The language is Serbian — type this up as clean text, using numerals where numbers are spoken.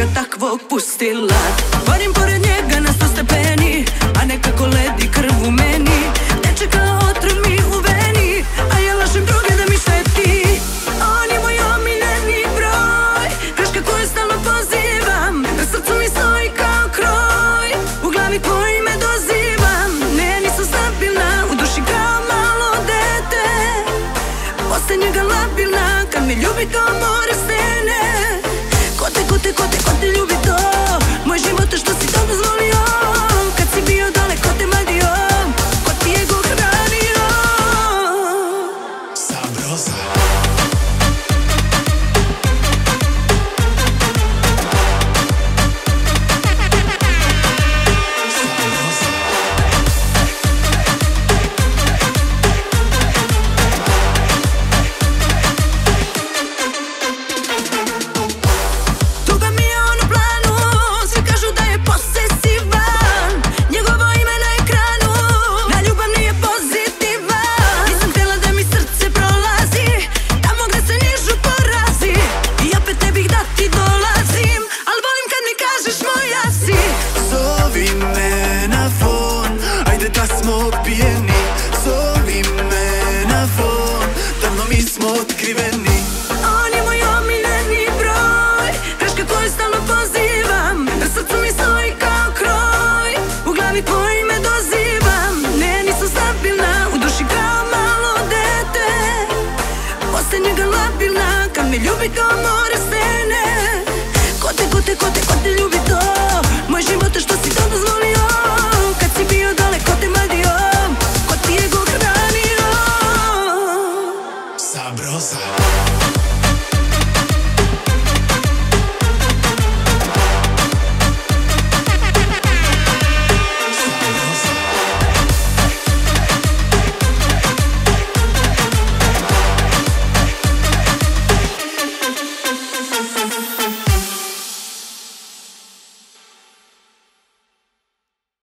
ga takvog pustila. Varim pored njega na 100 stepeni, a nekako ledi krv u meni. Teče kao otrov mi u veni, a ja lažem druge da mi šteti. On je moj omiljeni broj, greška koju stalno pozivam. Na srcu mi stoji kao kroj, u glavi po ime dozivam. Ne, nisam stabilna, u duši kao malo dete. Posle njega labilna, kad me ljubi kao more stene. Ko te ljubi to? Moj život je što si to dozvolio. Kad si bio daleko te madio, ko ti je go hranio? Sabrosa. On je moj omiljeni broj, greška koju stalno pozivam. Na srcu mi stoji kao kroj, u glavi po ime dozivam. Ne, nisam stabilna, u duši kao malo dete. Posle njega labilna, kad me ljubi kao more stene. Ko te ljubi to? Moj život je što si to dozvolio. Kad si bio daleko te madio, ko ti je go hranio? Sabrosa.